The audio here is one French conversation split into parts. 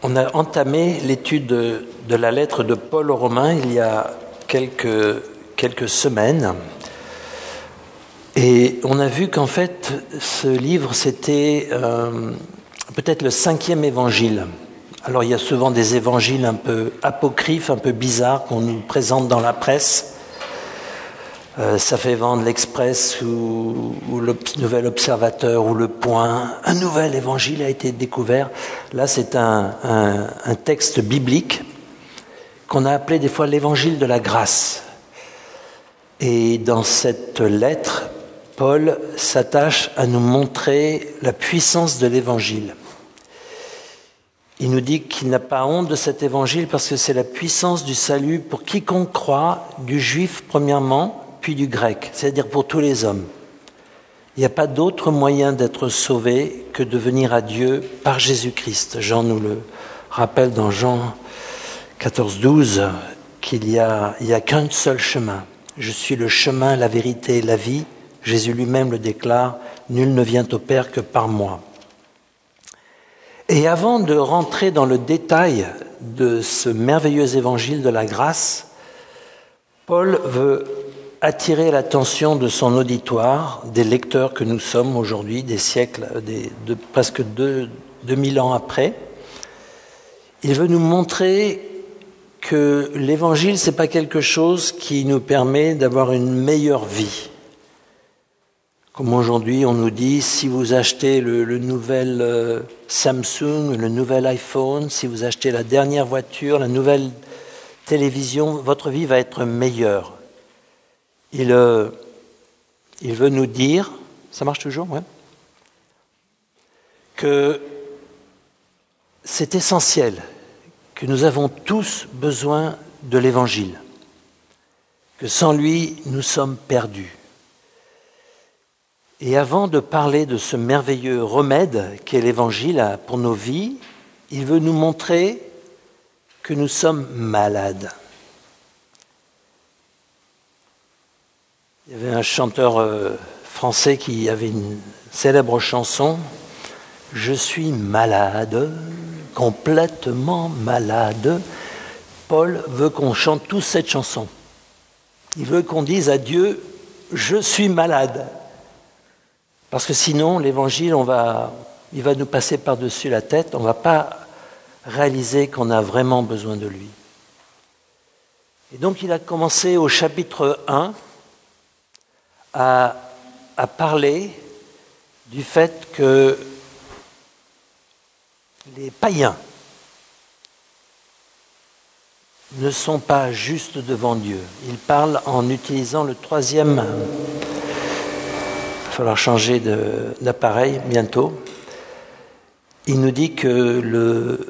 On a entamé l'étude de la lettre de Paul aux Romains il y a quelques semaines. Et on a vu qu'en fait, ce livre, c'était peut-être le 5e évangile. Alors, il y a souvent des évangiles un peu apocryphes, un peu bizarres qu'on nous présente dans la presse. Ça fait vendre l'Express ou le Nouvel Observateur ou Le Point. Un nouvel évangile a été découvert. Là, c'est un texte biblique qu'on a appelé des fois l'évangile de la grâce. Et dans cette lettre, Paul s'attache à nous montrer la puissance de l'évangile. Il nous dit qu'il n'a pas honte de cet évangile parce que c'est la puissance du salut pour quiconque croit, du juif premièrement, puis du grec, c'est-à-dire pour tous les hommes. Il n'y a pas d'autre moyen d'être sauvé que de venir à Dieu par Jésus-Christ. Jean nous le rappelle dans Jean 14, 12, qu'il n'y a qu'un seul chemin. Je suis le chemin, la vérité et la vie. Jésus lui-même le déclare, nul ne vient au Père que par moi. Et avant de rentrer dans le détail de ce merveilleux évangile de la grâce, Paul veut attirer l'attention de son auditoire, des lecteurs que nous sommes aujourd'hui, des siècles, de presque 2000 ans après. Il veut nous montrer que l'évangile, c'est pas quelque chose qui nous permet d'avoir une meilleure vie. Comme aujourd'hui, on nous dit, si vous achetez le nouvel Samsung, le nouvel iPhone, si vous achetez la dernière voiture, la nouvelle télévision, votre vie va être meilleure. Il veut nous dire, ça marche toujours, ouais, que c'est essentiel, que nous avons tous besoin de l'Évangile, que sans lui, nous sommes perdus. Et avant de parler de ce merveilleux remède qu'est l'Évangile pour nos vies, il veut nous montrer que nous sommes malades. Il y avait un chanteur français qui avait une célèbre chanson « Je suis malade, complètement malade ». Paul veut qu'on chante tous cette chanson. Il veut qu'on dise à Dieu « Je suis malade ». Parce que sinon, l'Évangile, il va nous passer par-dessus la tête, on ne va pas réaliser qu'on a vraiment besoin de lui. Et donc il a commencé au chapitre 1 à parler du fait que les païens ne sont pas justes devant Dieu. Il parle en utilisant le troisième. Il va falloir changer d'appareil bientôt. Il nous dit que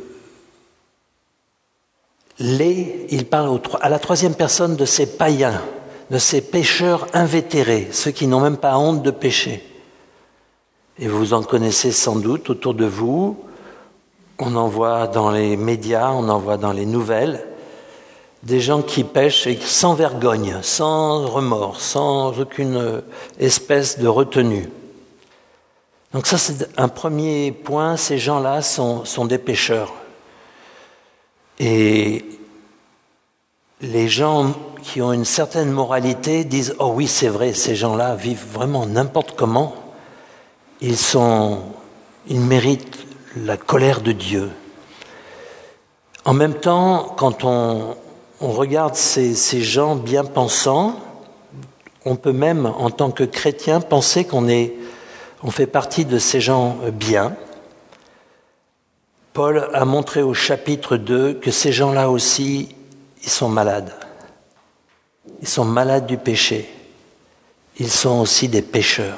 il parle à la troisième personne de ces païens, de ces pécheurs invétérés, ceux qui n'ont même pas honte de pécher. Et vous en connaissez sans doute autour de vous. On en voit dans les médias, on en voit dans les nouvelles, des gens qui pêchent sans vergogne, sans remords, sans aucune espèce de retenue. Donc ça, c'est un premier point, ces gens-là sont des pécheurs. Et les gens qui ont une certaine moralité disent « Oh oui, c'est vrai, ces gens-là vivent vraiment n'importe comment. Ils méritent la colère de Dieu. » En même temps, quand on regarde ces gens bien pensants, on peut même, en tant que chrétien, penser on fait partie de ces gens bien. Paul a montré au chapitre 2 que ces gens-là aussi, ils sont malades. Ils sont malades du péché. Ils sont aussi des pécheurs.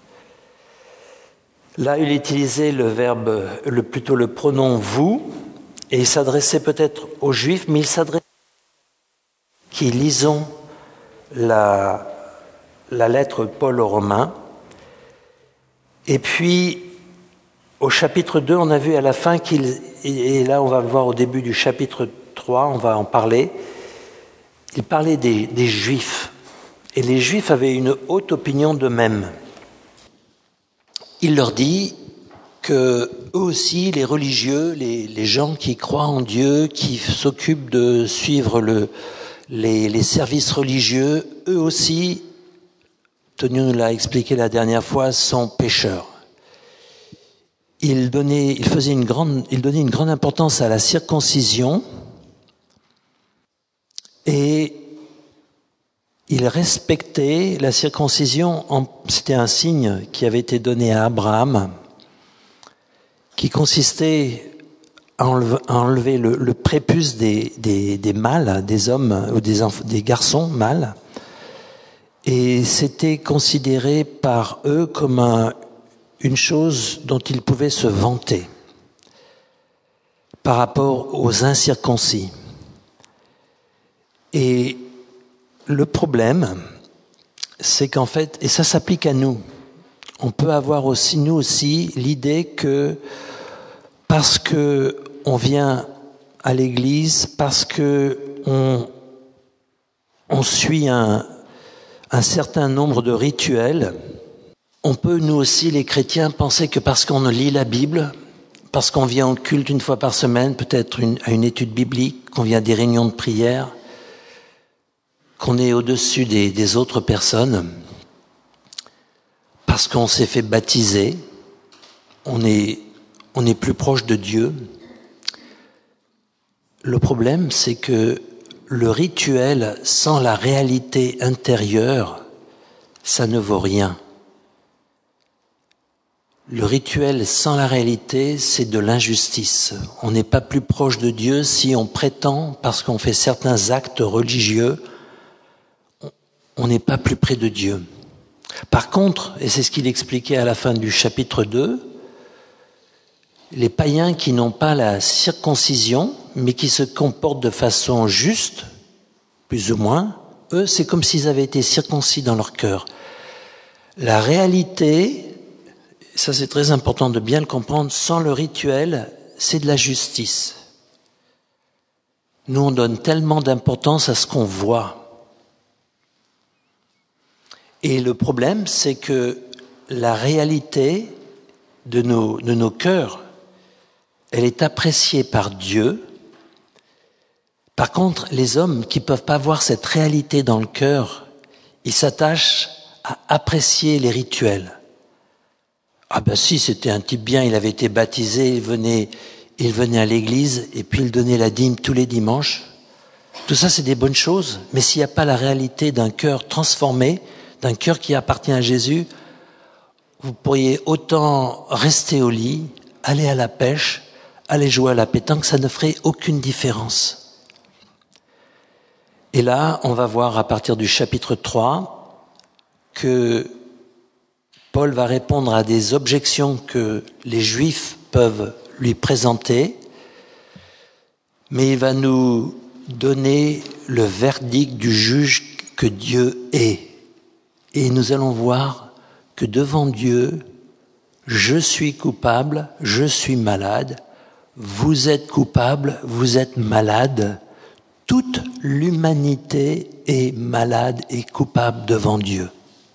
Là, il utilisait plutôt le pronom « vous », et il s'adressait peut-être aux Juifs, mais il s'adressait qui lisons la lettre Paul aux Romains. Et puis, au chapitre 2, on a vu à la fin et là on va le voir au début du chapitre 3, on va en parler, il parlait des Juifs. Et les Juifs avaient une haute opinion d'eux-mêmes. Il leur dit que eux aussi, les religieux, les gens qui croient en Dieu, qui s'occupent de suivre les services religieux, eux aussi, Tonio nous l'a expliqué la dernière fois, sont pécheurs. Il donnait une grande importance à la circoncision et il respectait la circoncision. C'était un signe qui avait été donné à Abraham, qui consistait à enlever le prépuce des mâles, des hommes ou des garçons mâles. Et c'était considéré par eux comme une chose dont ils pouvaient se vanter par rapport aux incirconcis. Et le problème, c'est qu'en fait, et ça s'applique à nous, on peut avoir aussi, nous aussi, l'idée que parce que on vient à l'église, parce que on suit un certain nombre de rituels, on peut, nous aussi, les chrétiens, penser que parce qu'on lit la Bible, parce qu'on vient au culte une fois par semaine, peut-être à une étude biblique, qu'on vient à des réunions de prière, qu'on est au-dessus des autres personnes, parce qu'on s'est fait baptiser, on est plus proche de Dieu. Le problème, c'est que le rituel sans la réalité intérieure, ça ne vaut rien. Le rituel sans la réalité, c'est de l'injustice. On n'est pas plus proche de Dieu si on prétend, parce qu'on fait certains actes religieux, on n'est pas plus près de Dieu. Par contre, et c'est ce qu'il expliquait à la fin du chapitre 2, les païens qui n'ont pas la circoncision, mais qui se comportent de façon juste, plus ou moins, eux, c'est comme s'ils avaient été circoncis dans leur cœur. La réalité, ça c'est très important de bien le comprendre, sans le rituel, c'est de la justice. Nous, on donne tellement d'importance à ce qu'on voit. Et le problème, c'est que la réalité de nos cœurs, elle est appréciée par Dieu. Par contre, les hommes qui ne peuvent pas voir cette réalité dans le cœur, ils s'attachent à apprécier les rituels. Ah ben si, c'était un type bien, il avait été baptisé, il venait à l'église et puis il donnait la dîme tous les dimanches. Tout ça, c'est des bonnes choses, mais s'il n'y a pas la réalité d'un cœur transformé, d'un cœur qui appartient à Jésus, vous pourriez autant rester au lit, aller à la pêche, aller jouer à la pétanque, ça ne ferait aucune différence. Et là, on va voir à partir du chapitre 3 que Paul va répondre à des objections que les Juifs peuvent lui présenter, mais il va nous donner le verdict du juge que Dieu est. Et nous allons voir que devant Dieu, je suis coupable, je suis malade, vous êtes coupable, vous êtes malade. Toute l'humanité est malade et coupable devant Dieu.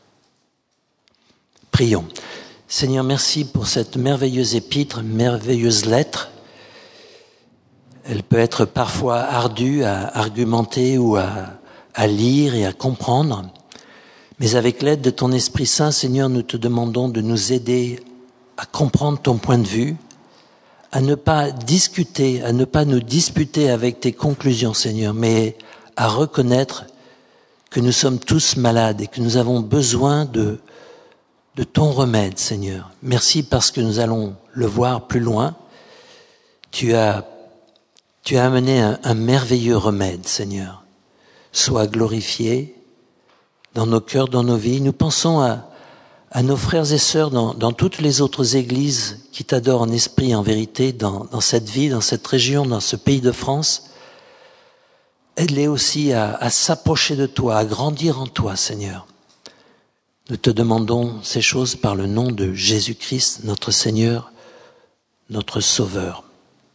Prions. Seigneur, merci pour cette merveilleuse épître, merveilleuse lettre. Elle peut être parfois ardue à argumenter ou à lire et à comprendre. Mais avec l'aide de ton Esprit Saint, Seigneur, nous te demandons de nous aider à comprendre ton point de vue, à ne pas discuter, à ne pas nous disputer avec tes conclusions, Seigneur, mais à reconnaître que nous sommes tous malades et que nous avons besoin de ton remède, Seigneur. Merci parce que nous allons le voir plus loin. Tu as amené un merveilleux remède, Seigneur. Sois glorifié dans nos cœurs, dans nos vies. Nous pensons à nos frères et sœurs dans toutes les autres églises qui t'adorent en esprit et en vérité, dans cette vie, dans cette région, dans ce pays de France. Aide-les aussi à s'approcher de toi, à grandir en toi, Seigneur. Nous te demandons ces choses par le nom de Jésus-Christ, notre Seigneur, notre Sauveur.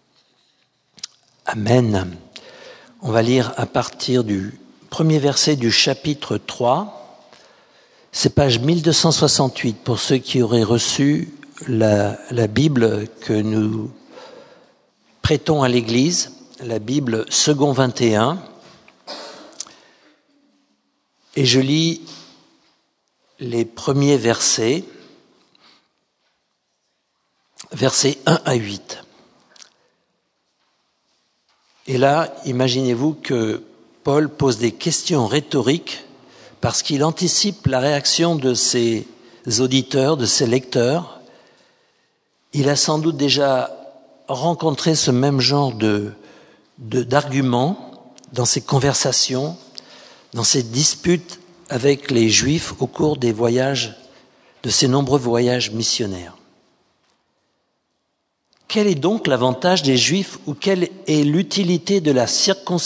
Amen. On va lire à partir du premier verset du chapitre 3. C'est page 1268 pour ceux qui auraient reçu la Bible que nous prêtons à l'Église, la Bible Second 21, et je lis les premiers versets, versets 1 à 8. Et là, imaginez-vous que Paul pose des questions rhétoriques parce qu'il anticipe la réaction de ses auditeurs, de ses lecteurs. Il a sans doute déjà rencontré ce même genre d'arguments dans ses conversations, dans ses disputes avec les Juifs au cours des voyages, de ses nombreux voyages missionnaires. Quel est donc l'avantage des Juifs ou quelle est l'utilité de la circoncision ?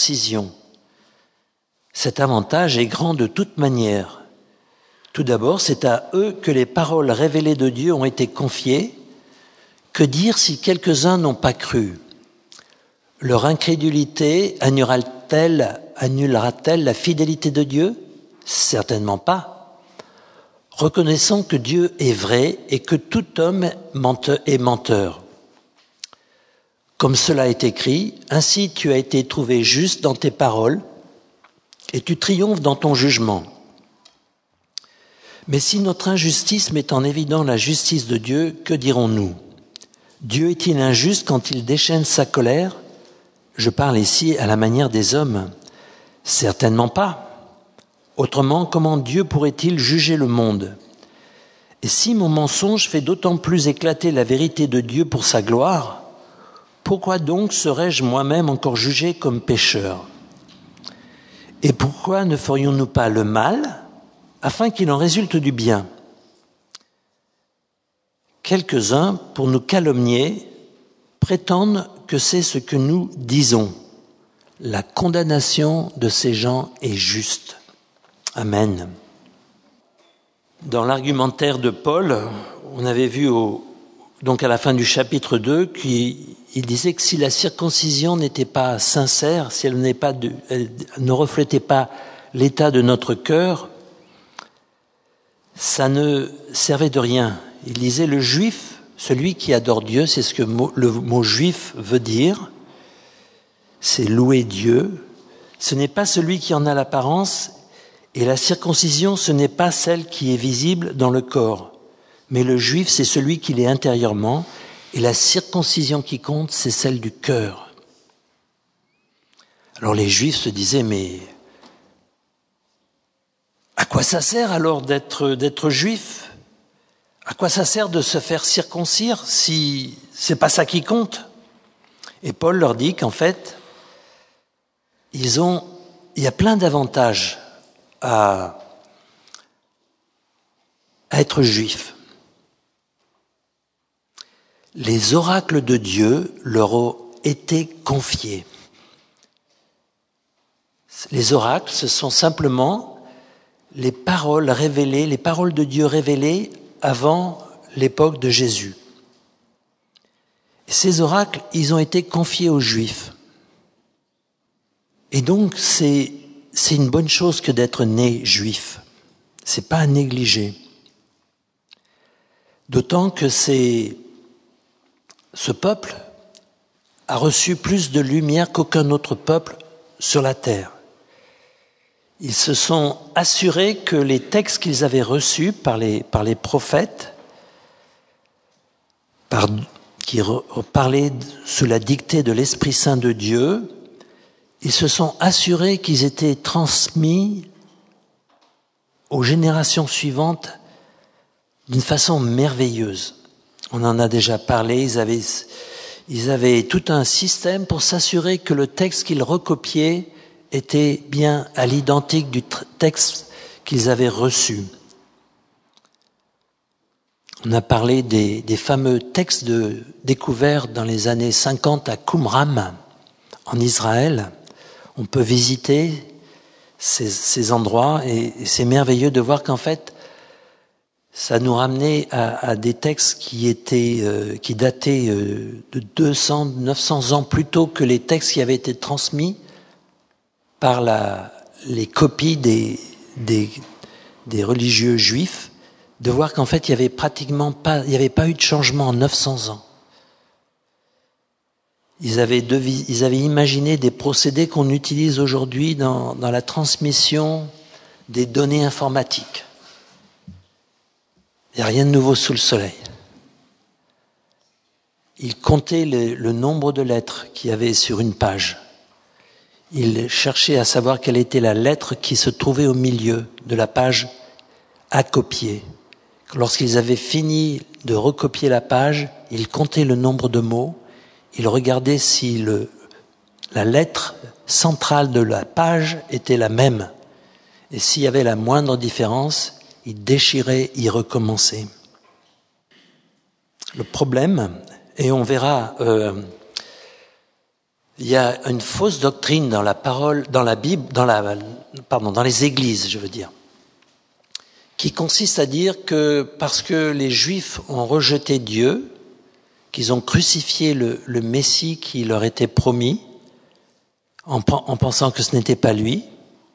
Cet avantage est grand de toute manière. Tout d'abord, c'est à eux que les paroles révélées de Dieu ont été confiées. Que dire si quelques-uns n'ont pas cru ? Leur incrédulité annulera-t-elle la fidélité de Dieu ? Certainement pas. Reconnaissons que Dieu est vrai et que tout homme est menteur. Comme cela est écrit, ainsi tu as été trouvé juste dans tes paroles et tu triomphes dans ton jugement. Mais si notre injustice met en évidence la justice de Dieu, que dirons-nous ? Dieu est-il injuste quand il déchaîne sa colère ? Je parle ici à la manière des hommes. Certainement pas. Autrement, comment Dieu pourrait-il juger le monde ? Et si mon mensonge fait d'autant plus éclater la vérité de Dieu pour sa gloire, pourquoi donc serais-je moi-même encore jugé comme pécheur ? Et pourquoi ne ferions-nous pas le mal afin qu'il en résulte du bien ? Quelques-uns, pour nous calomnier, prétendent que c'est ce que nous disons. La condamnation de ces gens est juste. Amen. Dans l'argumentaire de Paul, on avait vu donc à la fin du chapitre 2 qu'il disait que si la circoncision n'était pas sincère, si elle ne reflétait pas l'état de notre cœur, ça ne servait de rien. Il disait le juif, celui qui adore Dieu, c'est ce que le mot juif veut dire, c'est louer Dieu. Ce n'est pas celui qui en a l'apparence, et la circoncision, ce n'est pas celle qui est visible dans le corps. Mais le juif, c'est celui qui l'est intérieurement, et la circoncision qui compte, c'est celle du cœur. Alors les juifs se disaient, mais à quoi ça sert alors d'être juif ? À quoi ça sert de se faire circoncire si c'est pas ça qui compte ? Et Paul leur dit qu'en fait, il y a plein d'avantages à être juif. Les oracles de Dieu leur ont été confiés. Les oracles, ce sont simplement les paroles révélées, les paroles de Dieu révélées avant l'époque de Jésus. Et ces oracles, ils ont été confiés aux Juifs. Et donc, c'est une bonne chose que d'être né juif. C'est pas à négliger. D'autant que ce peuple a reçu plus de lumière qu'aucun autre peuple sur la terre. Ils se sont assurés que les textes qu'ils avaient reçus par les prophètes, qui parlaient sous la dictée de l'Esprit Saint de Dieu, ils se sont assurés qu'ils étaient transmis aux générations suivantes d'une façon merveilleuse. On en a déjà parlé, ils avaient tout un système pour s'assurer que le texte qu'ils recopiaient était bien à l'identique du texte qu'ils avaient reçu. On a parlé des fameux textes découverts dans les années 50 à Qumran, en Israël. On peut visiter ces endroits et c'est merveilleux de voir qu'en fait, ça nous ramenait à des textes qui dataient de 200, 900 ans plus tôt que les textes qui avaient été transmis par les copies des religieux juifs de voir qu'en fait, il n'y avait pas eu de changement en 900 ans. Ils avaient imaginé des procédés qu'on utilise aujourd'hui dans la transmission des données informatiques. Il n'y a rien de nouveau sous le soleil. Ils comptaient le nombre de lettres qu'il y avait sur une page. Ils cherchaient à savoir quelle était la lettre qui se trouvait au milieu de la page à copier. Lorsqu'ils avaient fini de recopier la page, ils comptaient le nombre de mots. Ils regardaient si la lettre centrale de la page était la même. Et s'il y avait la moindre différence, ils déchiraient, ils recommençaient. Le problème, et on verra, il y a une fausse doctrine dans la parole, dans la Bible, dans les églises, je veux dire, qui consiste à dire que parce que les Juifs ont rejeté Dieu, qu'ils ont crucifié le Messie qui leur était promis, en pensant que ce n'était pas lui.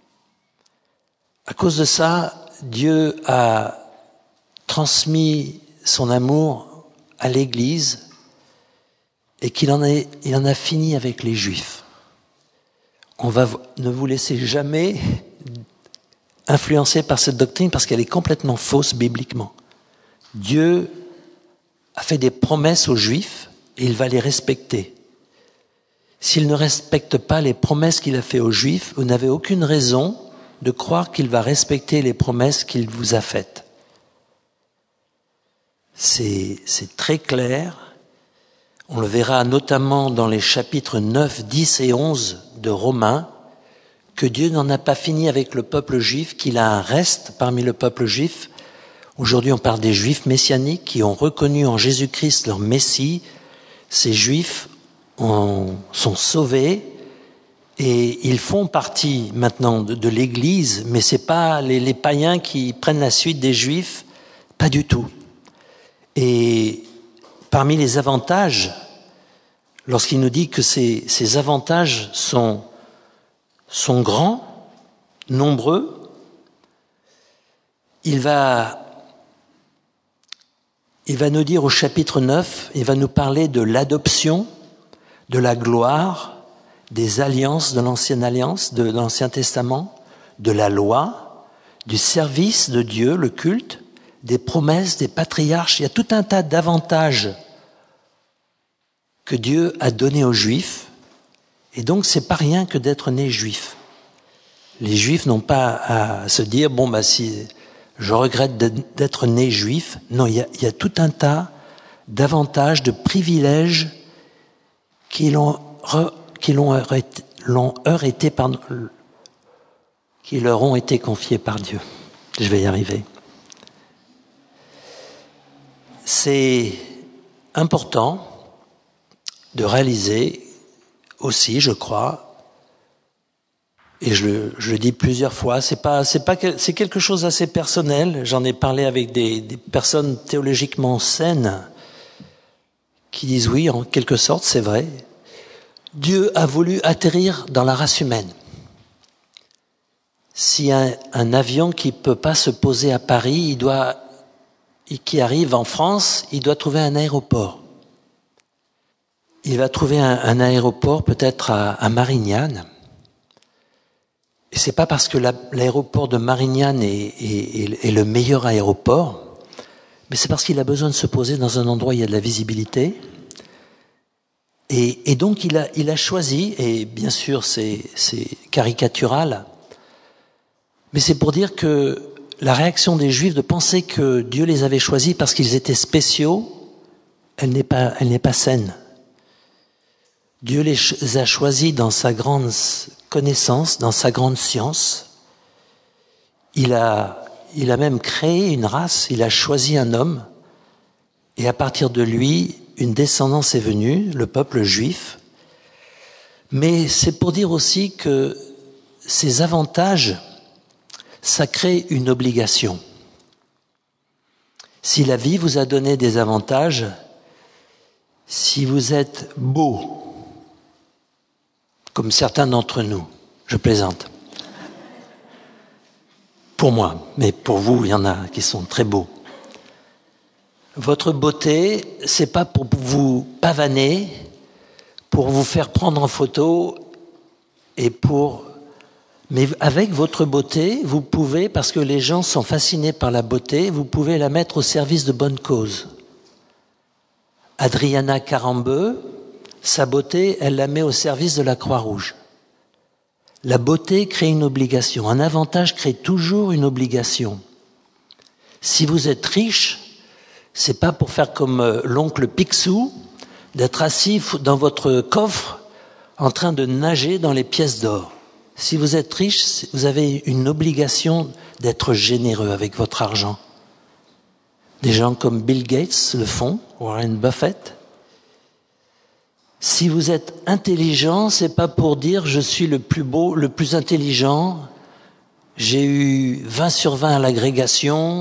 À cause de ça, Dieu a transmis son amour à l'Église et qu'il en a fini avec les Juifs. Ne vous laissez jamais influencer par cette doctrine parce qu'elle est complètement fausse bibliquement. Dieu a fait des promesses aux Juifs et il va les respecter. S'il ne respecte pas les promesses qu'il a faites aux Juifs, vous n'avez aucune raison de croire qu'il va respecter les promesses qu'il vous a faites. C'est très clair. On le verra notamment dans les chapitres 9, 10 et 11 de Romains, que Dieu n'en a pas fini avec le peuple juif, qu'il a un reste parmi le peuple juif. Aujourd'hui, on parle des Juifs messianiques qui ont reconnu en Jésus-Christ leur Messie. Ces Juifs sont sauvés et ils font partie maintenant de l'Église, mais c'est pas les païens qui prennent la suite des Juifs, pas du tout. Et parmi les avantages, lorsqu'il nous dit que ces avantages sont grands, nombreux, il va nous dire au chapitre 9, il va nous parler de l'adoption, de la gloire, des alliances de l'Ancienne Alliance, de l'Ancien Testament, de la loi, du service de Dieu, le culte, des promesses, des patriarches. Il y a tout un tas d'avantages que Dieu a donnés aux Juifs. Et donc, c'est pas rien que d'être né juif. Les Juifs n'ont pas à se dire, si je regrette d'être né juif. Non, il y a tout un tas d'avantages, de privilèges qui leur ont été confiés par Dieu. Je vais y arriver. C'est important de réaliser aussi, je crois, et je le dis plusieurs fois, c'est quelque chose d'assez personnel. J'en ai parlé avec des personnes théologiquement saines qui disent oui, en quelque sorte, c'est vrai. Dieu a voulu atterrir dans la race humaine. Si un avion qui peut pas se poser à Paris, qui arrive en France, il doit trouver un aéroport. Il va trouver un aéroport peut-être à Marignane. Et c'est pas parce que l'aéroport de Marignane est le meilleur aéroport, mais c'est parce qu'il a besoin de se poser dans un endroit où il y a de la visibilité. Et donc il a choisi, et bien sûr c'est caricatural, mais c'est pour dire que la réaction des Juifs de penser que Dieu les avait choisis parce qu'ils étaient spéciaux, elle n'est pas saine. Dieu les a choisis dans sa grande connaissance, dans sa grande science. Il a même créé une race, il a choisi un homme, et à partir de lui, une descendance est venue, le peuple juif. Mais c'est pour dire aussi que ces avantages, ça crée une obligation. Si la vie vous a donné des avantages, si vous êtes beau, comme certains d'entre nous, je plaisante. Pour moi, mais pour vous, il y en a qui sont très beaux. Votre beauté, c'est pas pour vous pavaner, pour vous faire prendre en photo mais avec votre beauté, vous pouvez, parce que les gens sont fascinés par la beauté, vous pouvez la mettre au service de bonnes causes. Adriana Carambeu, sa beauté, elle la met au service de la Croix-Rouge. La beauté crée une obligation. Un avantage crée toujours une obligation. Si vous êtes riche, c'est pas pour faire comme l'oncle Picsou, d'être assis dans votre coffre en train de nager dans les pièces d'or. Si vous êtes riche, vous avez une obligation d'être généreux avec votre argent. Des gens comme Bill Gates le font, Warren Buffett. Si vous êtes intelligent, c'est pas pour dire je suis le plus beau, le plus intelligent, j'ai eu 20 sur 20 à l'agrégation,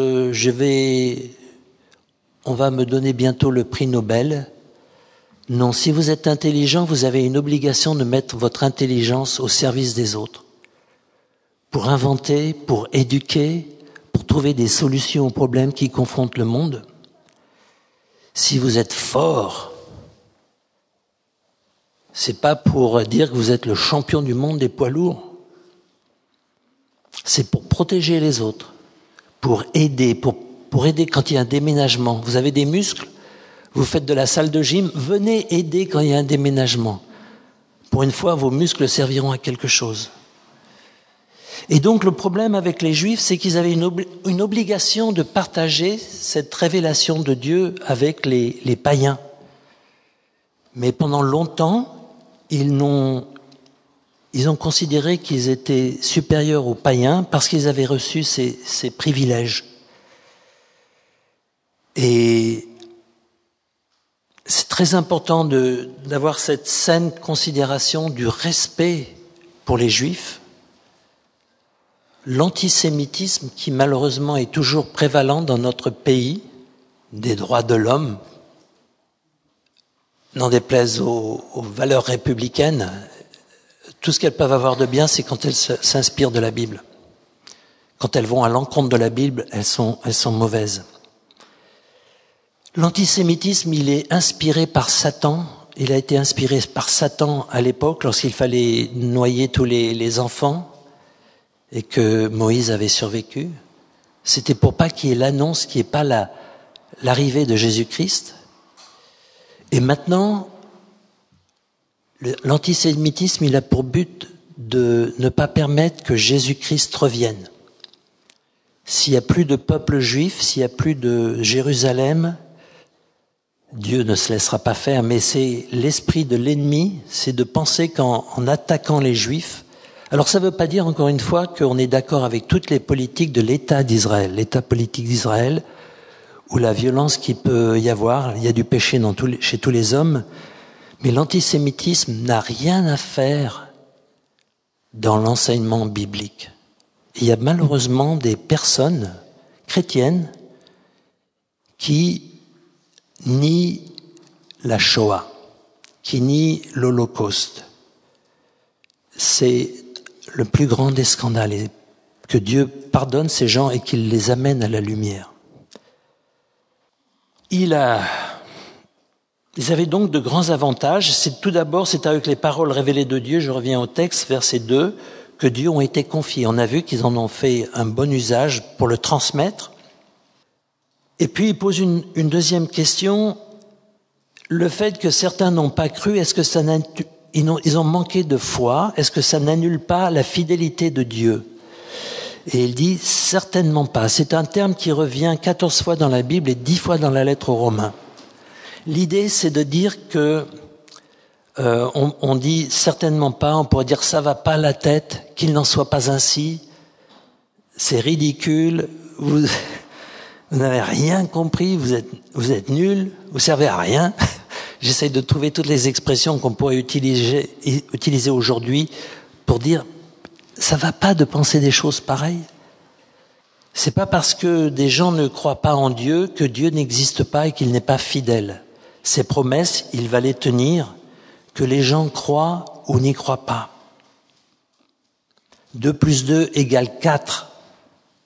on va me donner bientôt le prix Nobel. Non, si vous êtes intelligent, vous avez une obligation de mettre votre intelligence au service des autres. Pour inventer, pour éduquer, pour trouver des solutions aux problèmes qui confrontent le monde. Si vous êtes fort, c'est pas pour dire que vous êtes le champion du monde des poids lourds. C'est pour protéger les autres, pour aider quand il y a un déménagement. Vous avez des muscles, vous faites de la salle de gym, venez aider quand il y a un déménagement. Pour une fois, vos muscles serviront à quelque chose. Et donc le problème avec les Juifs, c'est qu'ils avaient une obligation de partager cette révélation de Dieu avec les païens. Mais pendant longtemps, ils ont considéré qu'ils étaient supérieurs aux païens parce qu'ils avaient reçu ces privilèges. Et c'est très important d'avoir cette saine considération du respect pour les Juifs. L'antisémitisme qui malheureusement est toujours prévalent dans notre pays, des droits de l'homme, n'en déplaise aux valeurs républicaines, tout ce qu'elles peuvent avoir de bien, c'est quand elles s'inspirent de la Bible. Quand elles vont à l'encontre de la Bible, elles sont mauvaises. L'antisémitisme, il est inspiré par Satan. Il a été inspiré par Satan à l'époque, lorsqu'il fallait noyer tous les enfants et que Moïse avait survécu. C'était pour pas qu'il y ait l'annonce, qu'il n'y ait pas l'arrivée de Jésus-Christ. Et maintenant, l'antisémitisme, il a pour but de ne pas permettre que Jésus-Christ revienne. S'il n'y a plus de peuple juif, s'il n'y a plus de Jérusalem, Dieu ne se laissera pas faire, mais c'est l'esprit de l'ennemi, c'est de penser qu'en attaquant les Juifs, alors ça ne veut pas dire encore une fois qu'on est d'accord avec toutes les politiques de l'État d'Israël, l'État politique d'Israël, où la violence qu'il peut y avoir, il y a du péché chez tous les hommes, mais l'antisémitisme n'a rien à faire dans l'enseignement biblique. Il y a malheureusement des personnes chrétiennes qui nient la Shoah, qui nient l'Holocauste. C'est le plus grand des scandales, et que Dieu pardonne ces gens et qu'il les amène à la lumière. Ils avaient donc de grands avantages. Tout d'abord, c'est avec les paroles révélées de Dieu, je reviens au texte, verset 2, que Dieu ont été confiés. On a vu qu'ils en ont fait un bon usage pour le transmettre. Et puis, il pose une deuxième question. Le fait que certains n'ont pas cru, est-ce que ils ont manqué de foi, est-ce que ça n'annule pas la fidélité de Dieu? Et il dit certainement pas. C'est un terme qui revient 14 fois dans la Bible et 10 fois dans la lettre aux Romains. L'idée, c'est de dire que on dit certainement pas, on pourrait dire ça va pas la tête, qu'il n'en soit pas ainsi, c'est ridicule, vous n'avez rien compris, vous êtes nuls, vous servez à rien. J'essaie de trouver toutes les expressions qu'on pourrait utiliser aujourd'hui pour dire ça va pas de penser des choses pareilles. C'est pas parce que des gens ne croient pas en Dieu que Dieu n'existe pas et qu'il n'est pas fidèle. Ses promesses, il va les tenir, que les gens croient ou n'y croient pas. 2 + 2 = 4.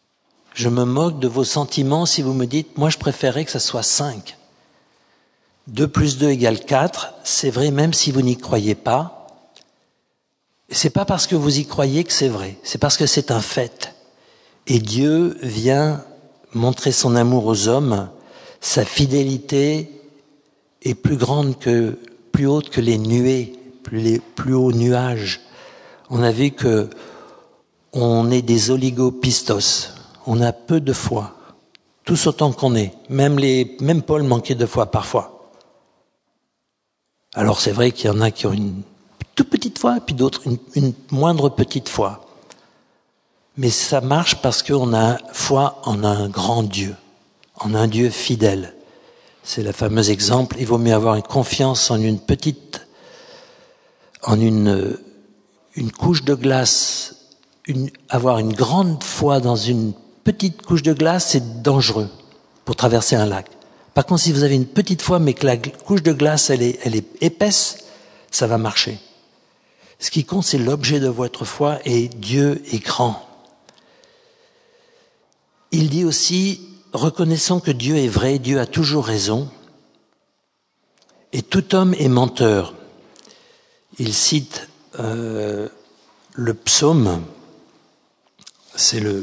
Je me moque de vos sentiments si vous me dites, moi je préférerais que ça soit 5. 2 plus 2 égale 4, c'est vrai même si vous n'y croyez pas. C'est pas parce que vous y croyez que c'est vrai, c'est parce que c'est un fait. Et Dieu vient montrer son amour aux hommes, sa fidélité est plus haute que les nuées, plus hauts nuages. On a vu que on est des oligopistos, on a peu de foi, tous autant qu'on est. Même Paul manquait de foi parfois. Alors c'est vrai qu'il y en a qui ont une toute petite foi, puis d'autres une moindre petite foi. Mais ça marche parce qu'on a foi en un grand Dieu, en un Dieu fidèle. C'est le fameux exemple, il vaut mieux avoir une confiance en une couche de glace, avoir une grande foi dans une petite couche de glace, c'est dangereux pour traverser un lac. Par contre, si vous avez une petite foi, mais que la couche de glace, elle est épaisse, ça va marcher. Ce qui compte, c'est l'objet de votre foi, et Dieu est grand. Il dit aussi, reconnaissons que Dieu est vrai, Dieu a toujours raison, et tout homme est menteur. Il cite le psaume, c'est le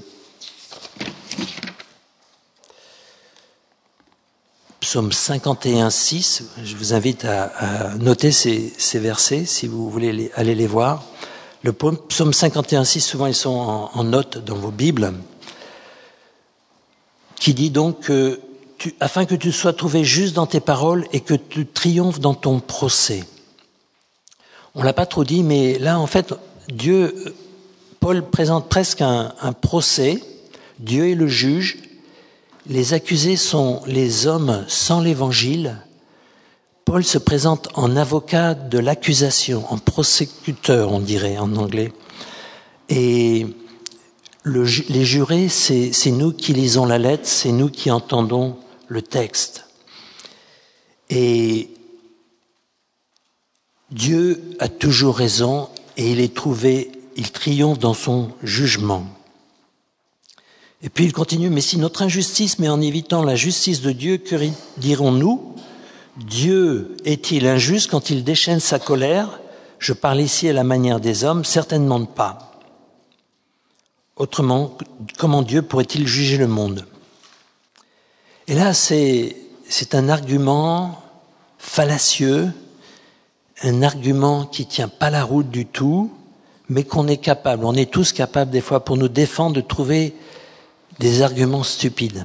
psaume 51:6. Je vous invite à noter ces versets si vous voulez aller les voir. Le psaume 51:6, souvent ils sont en note dans vos Bibles, qui dit donc que afin que tu sois trouvé juste dans tes paroles et que tu triomphes dans ton procès. On l'a pas trop dit, mais là, en fait, Paul présente presque un procès. Dieu est le juge. Les accusés sont les hommes sans l'évangile. Paul se présente en avocat de l'accusation, en prosécuteur, on dirait en anglais. Et les jurés, c'est nous qui lisons la lettre, c'est nous qui entendons le texte. Et Dieu a toujours raison et il triomphe dans son jugement. Et puis il continue, mais si notre injustice met en évitant la justice de Dieu, que dirons-nous? Dieu est-il injuste quand il déchaîne sa colère? Je parle ici à la manière des hommes, certainement pas. Autrement, comment Dieu pourrait-il juger le monde? Et là, c'est un argument fallacieux, un argument qui tient pas la route du tout, mais qu'on est capable, on est tous capables des fois pour nous défendre de trouver des arguments stupides.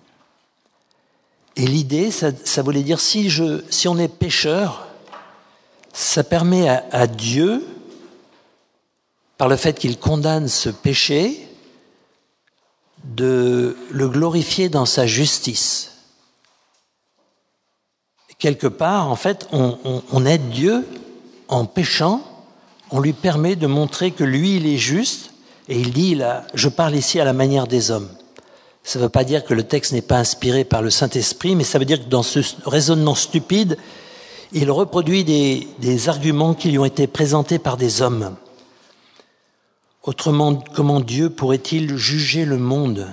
Et l'idée, ça voulait dire si on est pécheur, ça permet à Dieu, par le fait qu'il condamne ce péché, de le glorifier dans sa justice. Quelque part, en fait, on aide Dieu en péchant, on lui permet de montrer que lui, il est juste, et il dit, je parle ici à la manière des hommes. Ça ne veut pas dire que le texte n'est pas inspiré par le Saint-Esprit, mais ça veut dire que dans ce raisonnement stupide, il reproduit des arguments qui lui ont été présentés par des hommes. Autrement, comment Dieu pourrait-il juger le monde?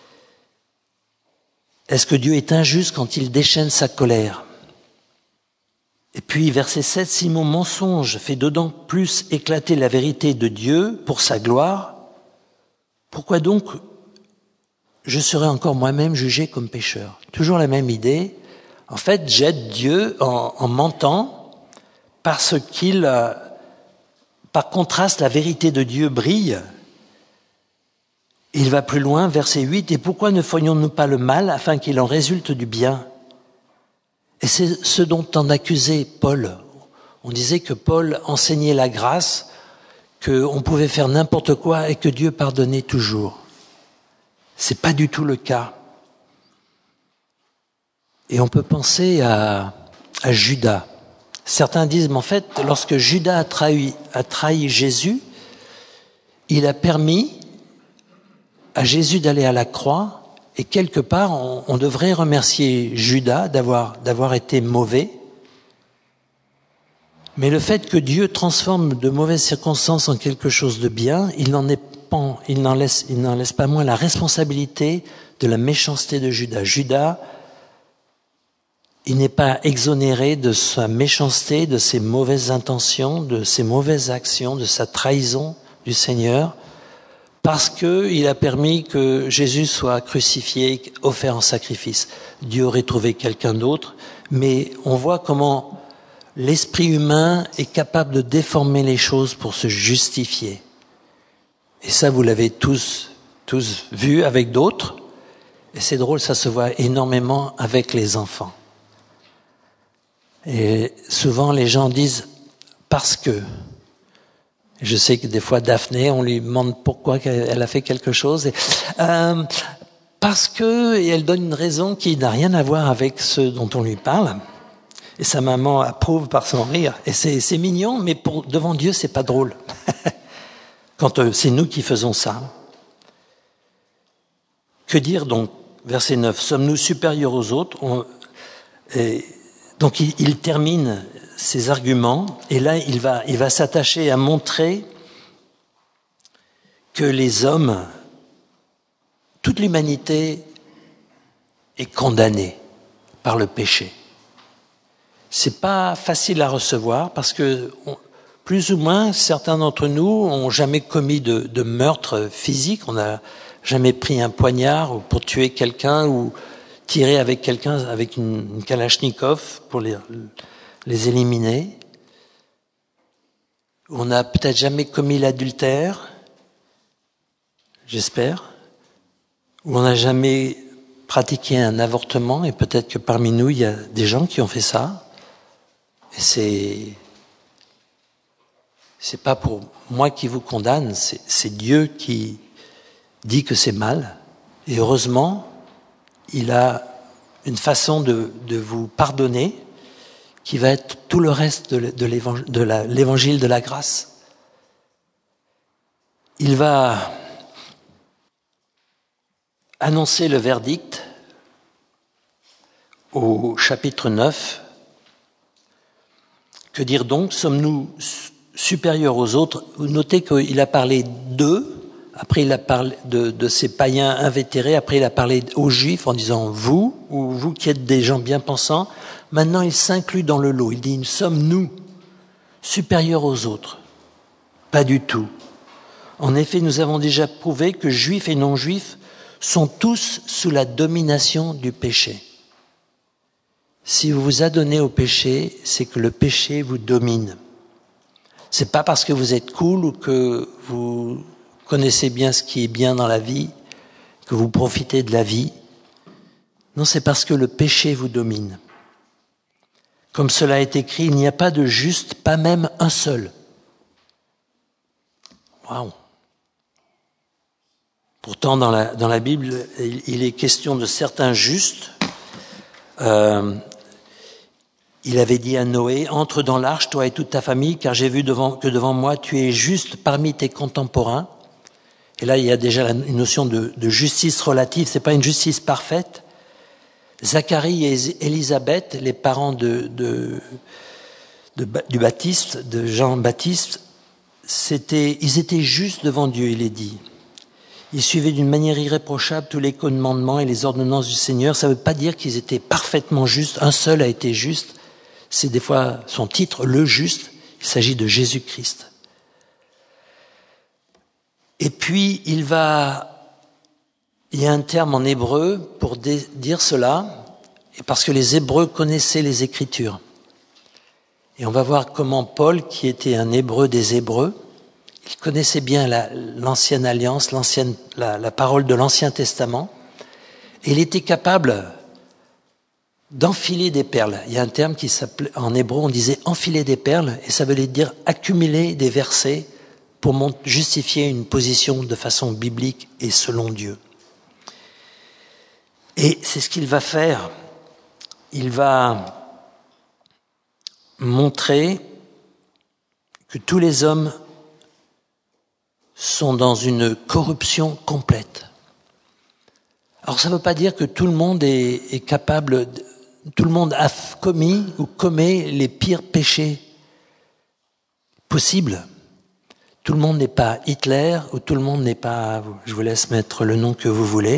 Est-ce que Dieu est injuste quand il déchaîne sa colère? Et puis, verset 7, si mon mensonge fait d'autant plus éclater la vérité de Dieu pour sa gloire, pourquoi donc je serai encore moi-même jugé comme pécheur? Toujours la même idée. En fait, j'aide Dieu en mentant parce qu'il, par contraste, la vérité de Dieu brille. Il va plus loin, verset 8, et pourquoi ne ferions-nous pas le mal afin qu'il en résulte du bien? Et c'est ce dont on accusait Paul. On disait que Paul enseignait la grâce, qu'on pouvait faire n'importe quoi et que Dieu pardonnait toujours. C'est pas du tout le cas. Et on peut penser à Judas. Certains disent, mais en fait, lorsque Judas a trahi Jésus, il a permis à Jésus d'aller à la croix, et quelque part, on devrait remercier Judas d'avoir été mauvais. Mais le fait que Dieu transforme de mauvaises circonstances en quelque chose de bien, il n'en est n'en laisse pas moins la responsabilité de la méchanceté de Judas. Judas, il n'est pas exonéré de sa méchanceté, de ses mauvaises intentions, de ses mauvaises actions, de sa trahison du Seigneur, parce qu'il a permis que Jésus soit crucifié, offert en sacrifice. Dieu aurait trouvé quelqu'un d'autre, mais on voit comment l'esprit humain est capable de déformer les choses pour se justifier. Et ça, vous l'avez tous vu avec d'autres. Et c'est drôle, ça se voit énormément avec les enfants. Et souvent, les gens disent « parce que ». Je sais que des fois, Daphné, on lui demande pourquoi elle a fait quelque chose. Parce que, et elle donne une raison qui n'a rien à voir avec ce dont on lui parle. Et sa maman approuve par son rire. Et c'est mignon, mais devant Dieu, c'est pas drôle. Quand c'est nous qui faisons ça. Que dire donc, verset 9, sommes-nous supérieurs aux autres? Donc il termine ses arguments, et là il va s'attacher à montrer que les hommes, toute l'humanité est condamnée par le péché. C'est pas facile à recevoir parce que plus ou moins certains d'entre nous ont jamais commis de meurtre physique, on n'a jamais pris un poignard pour tuer quelqu'un ou tirer avec quelqu'un avec une Kalachnikov pour les éliminer. On n'a peut-être jamais commis l'adultère, j'espère, ou on n'a jamais pratiqué un avortement, et peut-être que parmi nous, il y a des gens qui ont fait ça. Et c'est pas pour moi qui vous condamne, c'est Dieu qui dit que c'est mal. Et heureusement, il a une façon de vous pardonner qui va être tout le reste de l'évangile de la grâce. Il va annoncer le verdict au chapitre 9. Que dire donc? Sommes-nous supérieurs aux autres? Vous notez qu'il a parlé d'eux, après il a parlé de ces païens invétérés, après il a parlé aux Juifs en disant « vous » ou « vous qui êtes des gens bien pensants ». Maintenant, il s'inclut dans le lot. Il dit « sommes-nous supérieurs aux autres ?» Pas du tout. En effet, nous avons déjà prouvé que Juifs et non-Juifs sont tous sous la domination du péché. Si vous vous adonnez au péché, c'est que le péché vous domine. C'est pas parce que vous êtes cool ou que vous connaissez bien ce qui est bien dans la vie, que vous profitez de la vie. Non, c'est parce que le péché vous domine. Comme cela est écrit, il n'y a pas de juste, pas même un seul. Waouh! Pourtant, dans la Bible, il est question de certains justes. Il avait dit à Noé, « Entre dans l'arche, toi et toute ta famille, car j'ai vu que devant moi, tu es juste parmi tes contemporains. » Et là, il y a déjà une notion de justice relative, c'est pas une justice parfaite. Zacharie et Élisabeth, les parents du Baptiste, de Jean-Baptiste, ils étaient justes devant Dieu, il est dit. Ils suivaient d'une manière irréprochable tous les commandements et les ordonnances du Seigneur. Ça ne veut pas dire qu'ils étaient parfaitement justes. Un seul a été juste. C'est des fois son titre, le juste. Il s'agit de Jésus-Christ. Et puis, il y a un terme en hébreu pour dire cela, parce que les Hébreux connaissaient les Écritures. Et on va voir comment Paul, qui était un Hébreu des Hébreux, il connaissait bien l'ancienne alliance, la parole de l'Ancien Testament, et il était capable d'enfiler des perles. Il y a un terme qui s'appelait, en hébreu, on disait enfiler des perles, et ça voulait dire accumuler des versets pour justifier une position de façon biblique et selon Dieu. Et c'est ce qu'il va faire. Il va montrer que tous les hommes sont dans une corruption complète. Alors ça ne veut pas dire que tout le monde est capable, tout le monde a commis ou commet les pires péchés possibles. Tout le monde n'est pas Hitler ou tout le monde n'est pas, je vous laisse mettre le nom que vous voulez.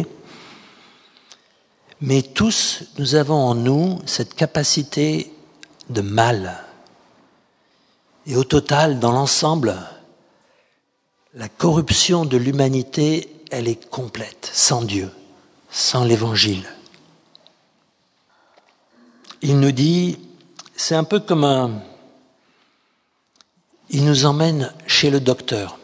Mais tous, nous avons en nous cette capacité de mal. Et au total, dans l'ensemble, la corruption de l'humanité, elle est complète, sans Dieu, sans l'Évangile. Il nous dit, c'est un peu comme il nous emmène chez le docteur.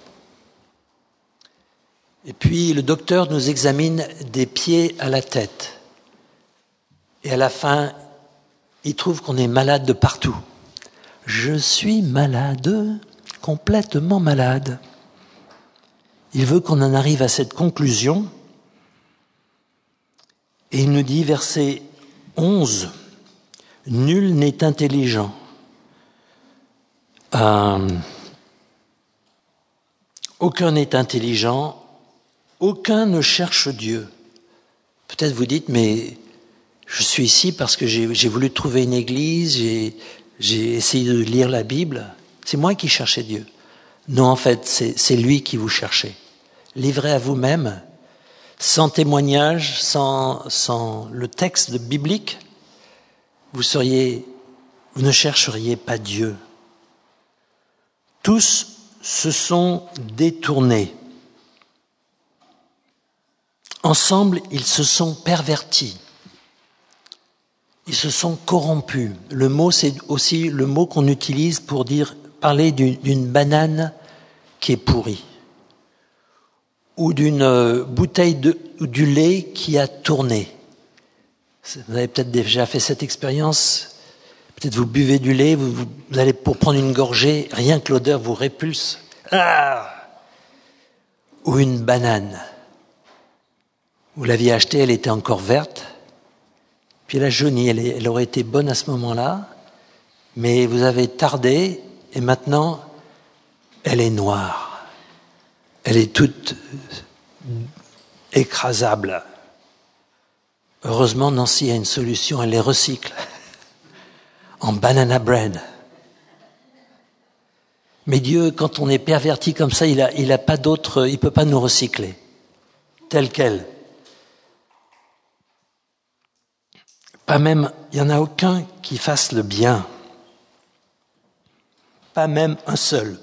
Et puis le docteur nous examine des pieds à la tête. Et à la fin, il trouve qu'on est malade de partout. Je suis malade, complètement malade. Il veut qu'on en arrive à cette conclusion. Et il nous dit, verset 11, « Nul n'est intelligent. » Aucun n'est intelligent, aucun ne cherche Dieu. Peut-être vous dites, mais je suis ici parce que j'ai voulu trouver une église, j'ai essayé de lire la Bible. C'est moi qui cherchais Dieu. Non, en fait, c'est lui qui vous cherchez. Livré à vous-même, sans témoignage, sans le texte biblique, vous ne chercheriez pas Dieu. Tous se sont détournés. Ensemble, ils se sont pervertis. Ils se sont corrompus. Le mot, c'est aussi le mot qu'on utilise pour parler d'une banane qui est pourrie. Ou d'une bouteille du lait qui a tourné. Vous avez peut-être déjà fait cette expérience. Peut-être vous buvez du lait, vous allez pour prendre une gorgée, rien que l'odeur vous répulse. Ah! Ou une banane. Vous l'aviez achetée, elle était encore verte. Puis elle a jauni, elle aurait été bonne à ce moment-là. Mais vous avez tardé et maintenant, elle est noire. Elle est toute écrasable. Heureusement, Nancy a une solution, elle les recycle. En banana bread. Mais Dieu, quand on est perverti comme ça, il a pas d'autre, il peut pas nous recycler. Tel quel. Pas même, il y en a aucun qui fasse le bien. Pas même un seul.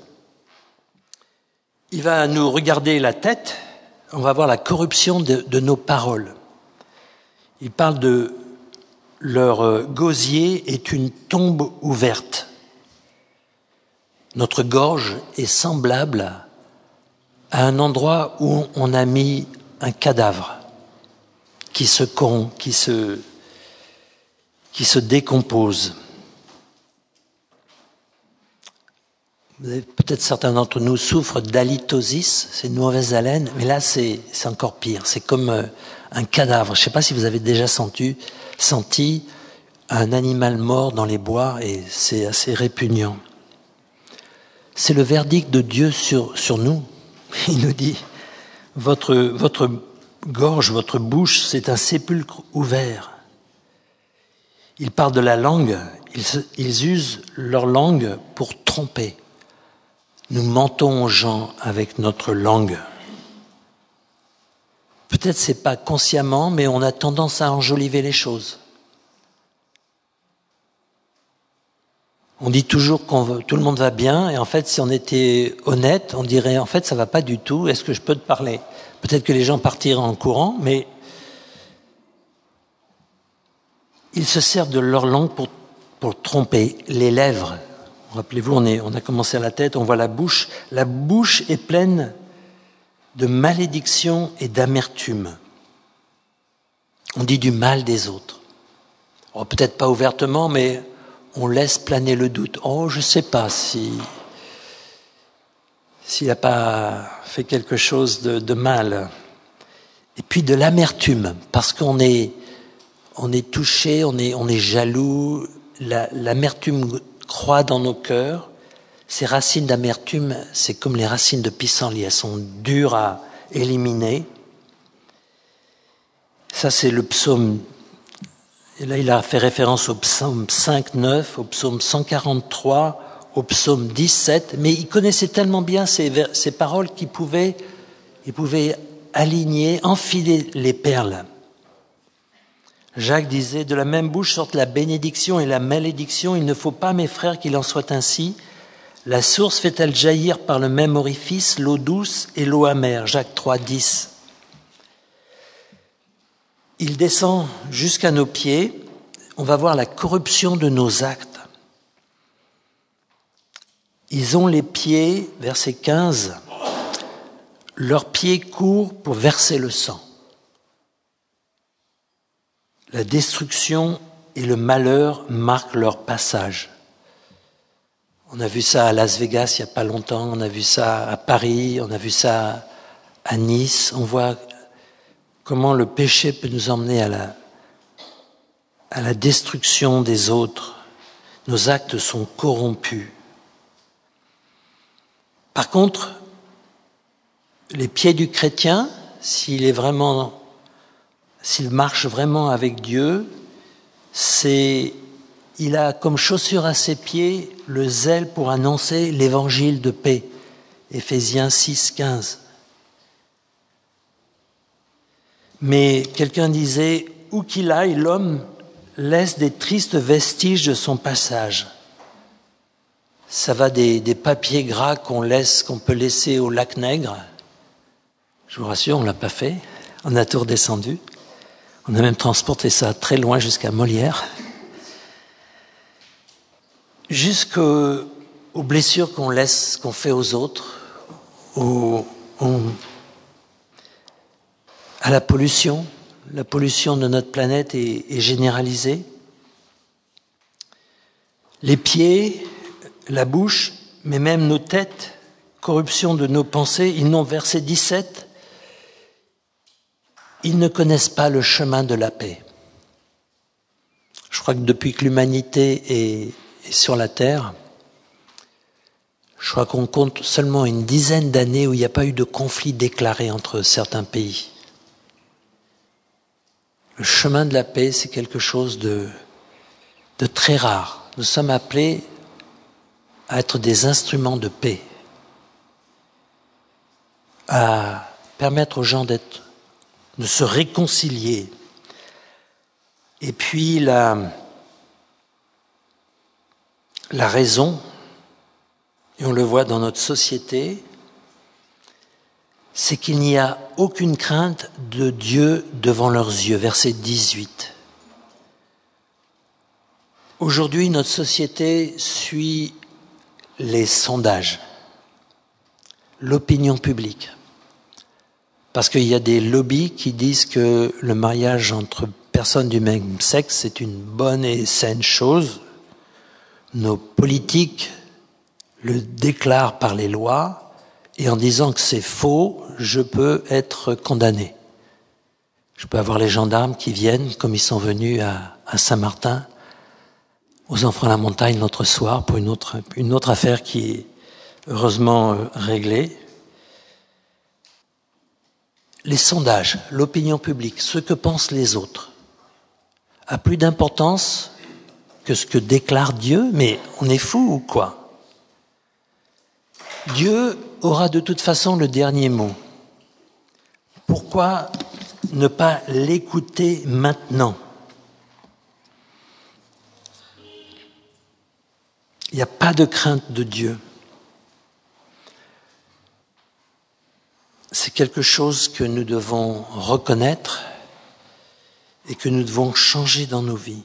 Il va nous regarder la tête, on va voir la corruption de nos paroles. Il parle de leur gosier est une tombe ouverte. Notre gorge est semblable à un endroit où on a mis un cadavre qui se corrompt, qui se décompose. Peut-être certains d'entre nous souffrent d'halitosis, c'est une mauvaise haleine, mais là c'est encore pire. C'est comme un cadavre. Je ne sais pas si vous avez déjà senti un animal mort dans les bois et c'est assez répugnant. C'est le verdict de Dieu sur nous. Il nous dit, votre gorge, votre bouche, c'est un sépulcre ouvert. Il parle de la langue, ils usent leur langue pour tromper. Nous mentons aux gens avec notre langue. Peut-être c'est pas consciemment, mais on a tendance à enjoliver les choses. On dit toujours tout le monde va bien, et en fait, si on était honnête, on dirait en fait ça va pas du tout. Est-ce que je peux te parler? Peut-être que les gens partiraient en courant, mais ils se servent de leur langue pour tromper les lèvres. Rappelez-vous, on a commencé à la tête, on voit la bouche. La bouche est pleine de malédiction et d'amertume. On dit du mal des autres. Oh, peut-être pas ouvertement, mais on laisse planer le doute. Oh, je sais pas s'il n'a pas fait quelque chose de mal. Et puis de l'amertume, parce qu'on est touché, on est jaloux. L'amertume croît dans nos cœurs. Ces racines d'amertume, c'est comme les racines de pissenlit, elles sont dures à éliminer. Ça, c'est le psaume. Et là, il a fait référence au psaume 5, 9, au psaume 143, au psaume 17, mais il connaissait tellement bien ces paroles qu'il pouvait aligner, enfiler les perles. Jacques disait, de la même bouche sortent la bénédiction et la malédiction. Il ne faut pas, mes frères, qu'il en soit ainsi. La source fait-elle jaillir par le même orifice l'eau douce et l'eau amère? Jacques 3, 10. Il descend jusqu'à nos pieds. On va voir la corruption de nos actes. Ils ont les pieds, verset 15, leurs pieds courent pour verser le sang. La destruction et le malheur marquent leur passage. On a vu ça à Las Vegas il n'y a pas longtemps, on a vu ça à Paris, on a vu ça à Nice. On voit comment le péché peut nous emmener à la destruction des autres. Nos actes sont corrompus. Par contre, les pieds du chrétien, s'il marche vraiment avec Dieu, il a comme chaussure à ses pieds le zèle pour annoncer l'évangile de paix. Éphésiens 6, 15. Mais quelqu'un disait, où qu'il aille, l'homme laisse des tristes vestiges de son passage. Ça va des papiers gras qu'on peut laisser au lac Nègre. Je vous rassure, on ne l'a pas fait. On a tout redescendu. On a même transporté ça très loin jusqu'à Molière. Jusqu'aux blessures qu'on fait aux autres, à la pollution. La pollution de notre planète est généralisée. Les pieds, la bouche, mais même nos têtes, corruption de nos pensées, ils n'ont, verset 17, ils ne connaissent pas le chemin de la paix. Je crois que depuis que l'humanité est sur la Terre, je crois qu'on compte seulement une dizaine d'années où il n'y a pas eu de conflit déclaré entre certains pays. Le chemin de la paix, c'est quelque chose de très rare. Nous sommes appelés à être des instruments de paix, à permettre aux gens de se réconcilier. Et puis la raison, et on le voit dans notre société, c'est qu'il n'y a aucune crainte de Dieu devant leurs yeux. Verset 18. Aujourd'hui, notre société suit les sondages, l'opinion publique. Parce qu'il y a des lobbies qui disent que le mariage entre personnes du même sexe, c'est une bonne et saine chose. Nos politiques le déclarent par les lois, et en disant que c'est faux, je peux être condamné. Je peux avoir les gendarmes qui viennent, comme ils sont venus à Saint-Martin, aux Enfants de la Montagne l'autre soir, pour une autre affaire qui est heureusement réglée. Les sondages, l'opinion publique, ce que pensent les autres, a plus d'importance que ce que déclare Dieu, mais on est fou ou quoi? Dieu aura de toute façon le dernier mot. Pourquoi ne pas l'écouter maintenant? Il n'y a pas de crainte de Dieu. C'est quelque chose que nous devons reconnaître et que nous devons changer dans nos vies.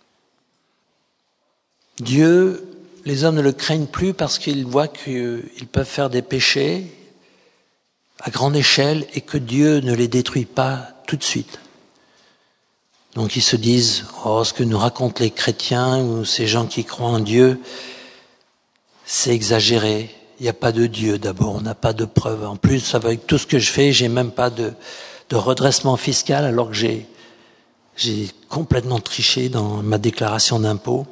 Dieu, les hommes ne le craignent plus parce qu'ils voient qu'ils peuvent faire des péchés à grande échelle et que Dieu ne les détruit pas tout de suite. Donc ils se disent, ce que nous racontent les chrétiens ou ces gens qui croient en Dieu, c'est exagéré. Il n'y a pas de Dieu d'abord, on n'a pas de preuves. En plus, avec tout ce que je fais, j'ai même pas de redressement fiscal alors que j'ai complètement triché dans ma déclaration d'impôt.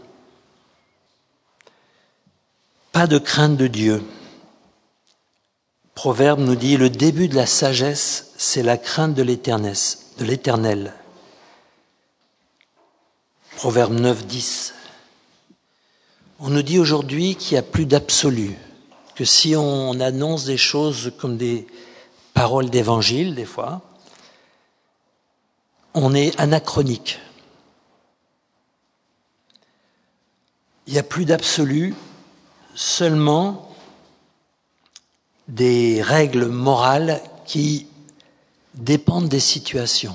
Pas de crainte de Dieu. Proverbe nous dit, le début de la sagesse, c'est la crainte de l'Éternel. Proverbe 9, 10. On nous dit aujourd'hui qu'il n'y a plus d'absolu, que si on annonce des choses comme des paroles d'évangile, des fois, on est anachronique. Il n'y a plus d'absolu, seulement des règles morales qui dépendent des situations.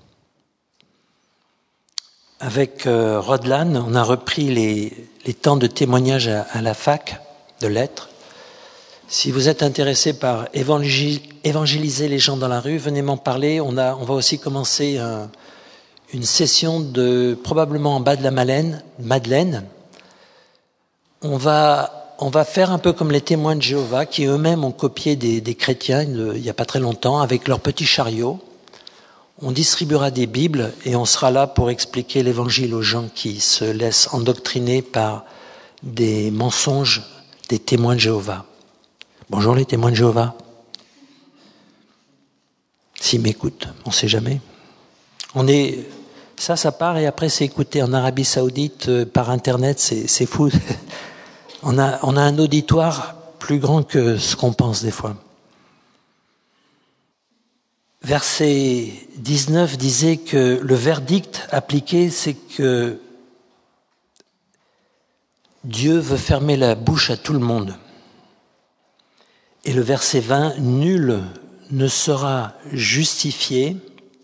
Avec Rodlan, on a repris les temps de témoignage à la fac de lettres. Si vous êtes intéressé par évangéliser les gens dans la rue, venez m'en parler. On va aussi commencer une session probablement en bas de la Madeleine. On va faire un peu comme les témoins de Jéhovah qui eux-mêmes ont copié des chrétiens il n'y a pas très longtemps avec leurs petits chariots. On distribuera des Bibles et on sera là pour expliquer l'Évangile aux gens qui se laissent endoctriner par des mensonges des témoins de Jéhovah. Bonjour les témoins de Jéhovah. S'ils m'écoutent, on ne sait jamais. Ça part et après c'est écouté en Arabie Saoudite par Internet, c'est fou. On a un auditoire plus grand que ce qu'on pense des fois. Verset 19 disait que le verdict appliqué, c'est que Dieu veut fermer la bouche à tout le monde. Et le verset 20, nul ne sera justifié.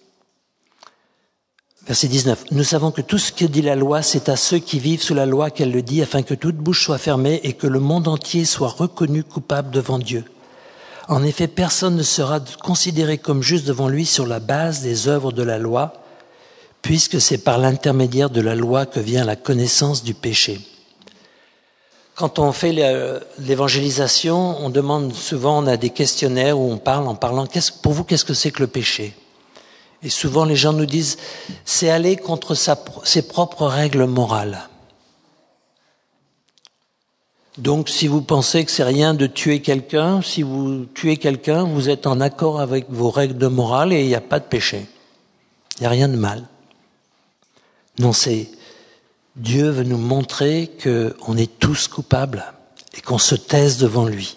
Verset 19, nous savons que tout ce que dit la loi, c'est à ceux qui vivent sous la loi qu'elle le dit, afin que toute bouche soit fermée et que le monde entier soit reconnu coupable devant Dieu. En effet, personne ne sera considéré comme juste devant lui sur la base des œuvres de la loi, puisque c'est par l'intermédiaire de la loi que vient la connaissance du péché. Quand on fait l'évangélisation, on demande souvent, on a des questionnaires où on parle en parlant, pour vous, qu'est-ce que c'est que le péché ? Et souvent, les gens nous disent, c'est aller contre ses propres règles morales. Donc, si vous pensez que c'est rien de tuer quelqu'un, si vous tuez quelqu'un, vous êtes en accord avec vos règles de morale et il n'y a pas de péché. Il n'y a rien de mal. Non, Dieu veut nous montrer qu'on est tous coupables et qu'on se taise devant lui.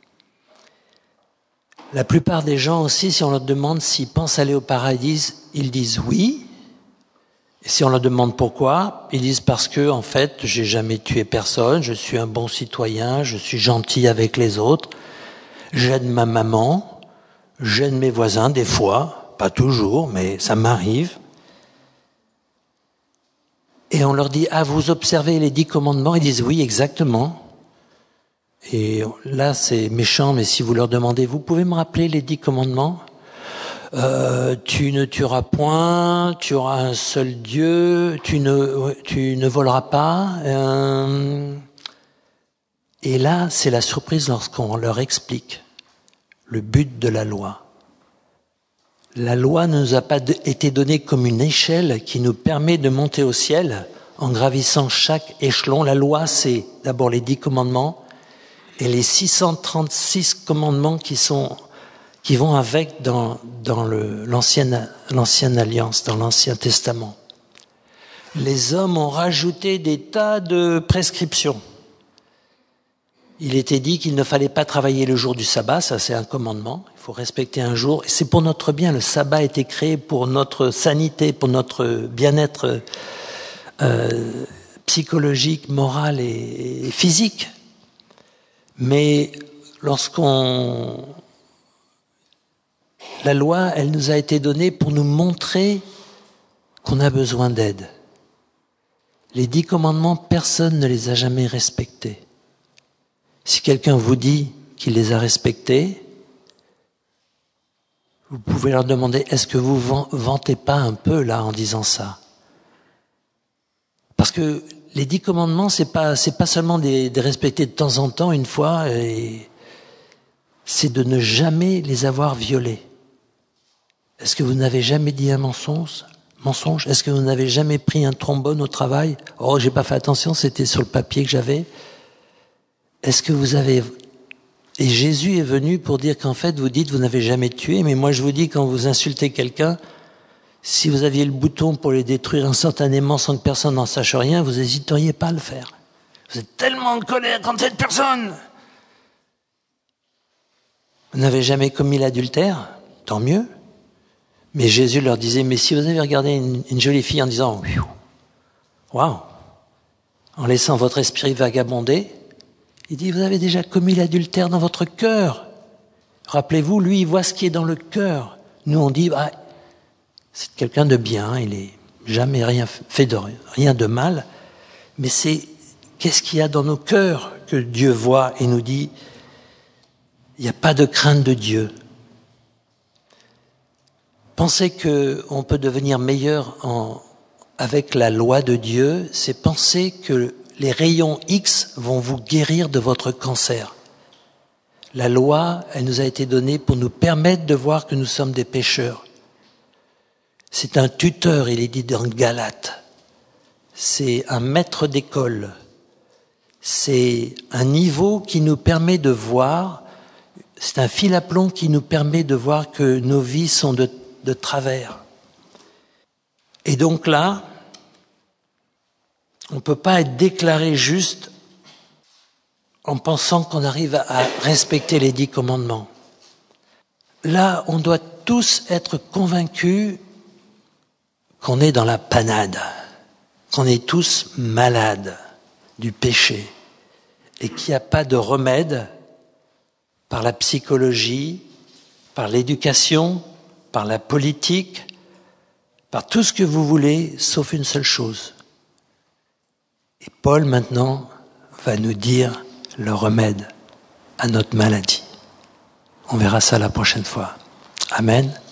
La plupart des gens aussi, si on leur demande s'ils pensent aller au paradis, ils disent oui. Et si on leur demande pourquoi, ils disent parce que, en fait, j'ai jamais tué personne, je suis un bon citoyen, je suis gentil avec les autres, j'aide ma maman, j'aide mes voisins des fois, pas toujours, mais ça m'arrive. Et on leur dit, vous observez les 10 commandements? Ils disent oui, exactement. Et là, c'est méchant, mais si vous leur demandez, vous pouvez me rappeler les 10 commandements? Tu ne tueras point, tu auras un seul Dieu, tu ne voleras pas. Et là, c'est la surprise lorsqu'on leur explique le but de la loi. La loi ne nous a pas été donnée comme une échelle qui nous permet de monter au ciel en gravissant chaque échelon. La loi, c'est d'abord les 10 commandements et les 636 commandements qui vont avec dans l'ancienne alliance, dans l'Ancien Testament. Les hommes ont rajouté des tas de prescriptions. Il était dit qu'il ne fallait pas travailler le jour du sabbat, ça c'est un commandement, il faut respecter un jour, et c'est pour notre bien, le sabbat a été créé pour notre sanité, pour notre bien-être psychologique, moral et physique. Mais la loi, elle nous a été donnée pour nous montrer qu'on a besoin d'aide. Les 10 commandements, personne ne les a jamais respectés. Si quelqu'un vous dit qu'il les a respectés, vous pouvez leur demander, est-ce que vous vantez pas un peu là en disant ça? Parce que les 10 commandements, c'est pas seulement des respecter de temps en temps, une fois, et c'est de ne jamais les avoir violés. Est-ce que vous n'avez jamais dit un mensonge? Est-ce que vous n'avez jamais pris un trombone au travail? Oh, j'ai pas fait attention, c'était sur le papier que j'avais. Est-ce que vous avez... Et Jésus est venu pour dire qu'en fait, vous dites, vous n'avez jamais tué, mais moi je vous dis, quand vous insultez quelqu'un, si vous aviez le bouton pour les détruire instantanément sans que personne n'en sache rien, vous n'hésiteriez pas à le faire. Vous êtes tellement en colère contre cette personne. Vous n'avez jamais commis l'adultère, tant mieux. Mais Jésus leur disait, mais si vous avez regardé une jolie fille en disant, waouh, en laissant votre esprit vagabonder, il dit, vous avez déjà commis l'adultère dans votre cœur. Rappelez-vous, lui, il voit ce qui est dans le cœur. Nous, on dit, c'est quelqu'un de bien, il n'est jamais fait rien de mal. Mais c'est qu'est-ce qu'il y a dans nos cœurs que Dieu voit et nous dit, il n'y a pas de crainte de Dieu. Penser qu'on peut devenir meilleur avec la loi de Dieu, c'est penser que les rayons X vont vous guérir de votre cancer. La loi, elle nous a été donnée pour nous permettre de voir que nous sommes des pécheurs. C'est un tuteur, il est dit dans Galates. C'est un maître d'école. C'est un niveau qui nous permet de voir, c'est un fil à plomb qui nous permet de voir que nos vies sont de travers. Et donc là, on ne peut pas être déclaré juste en pensant qu'on arrive à respecter les 10 commandements. Là, on doit tous être convaincus qu'on est dans la panade, qu'on est tous malades du péché et qu'il n'y a pas de remède par la psychologie, par l'éducation, par la politique, par tout ce que vous voulez, sauf une seule chose. Et Paul, maintenant, va nous dire le remède à notre maladie. On verra ça la prochaine fois. Amen.